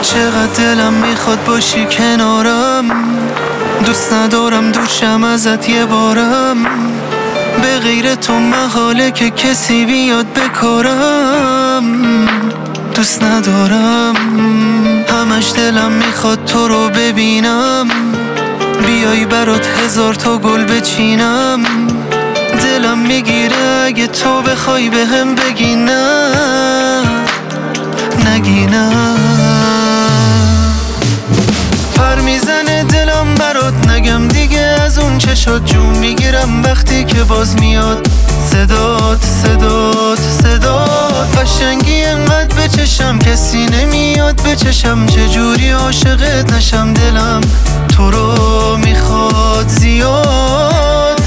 چقدر دلم میخواد باشی کنارم، دوست ندارم دوشم ازت یه بارم، به غیر تو محاله که کسی بیاد بکارم، دوست ندارم. همش دلم میخواد تو رو ببینم، بیای برات 1000 تا گل بچینم، دلم میگیره اگه تو بخوای بهم بگی نه، نگی نه. پر میزنه دلم برات نگم دیگه، از اون چشات جون میگیرم وقتی که باز میاد صدات صدات صدات. قشنگی انقدر به چشم کسی نمیاد به چشم، چجوری عاشقت نشم، دلم تو رو میخواد زیاد.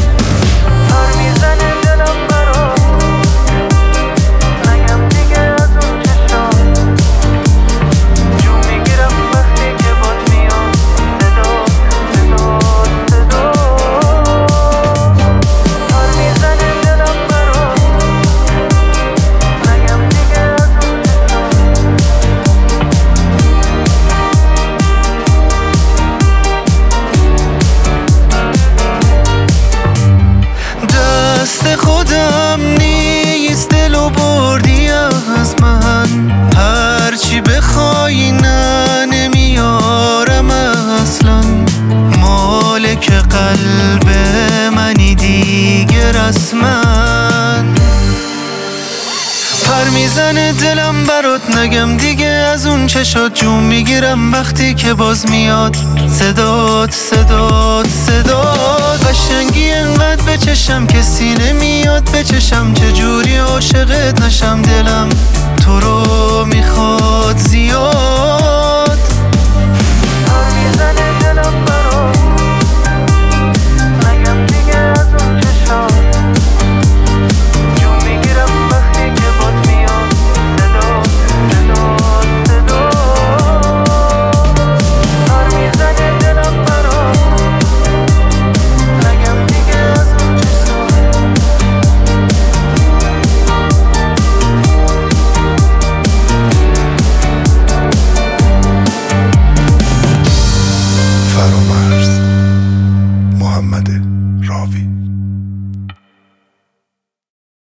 خودم نیست دلو بردی از من، هرچی بخوای نه نمیارم اصلا، مالک قلب منی دیگه رسما. پر میزنه دلم برات نگم دیگه، از اون چشات جون میگیرم وقتی که باز میاد صدات صدات صدات. قشنگی انقدر به چشم کسی نمیاد به چشم، چجوری عاشقت نشم، دلم تو رو میخواد زیاد.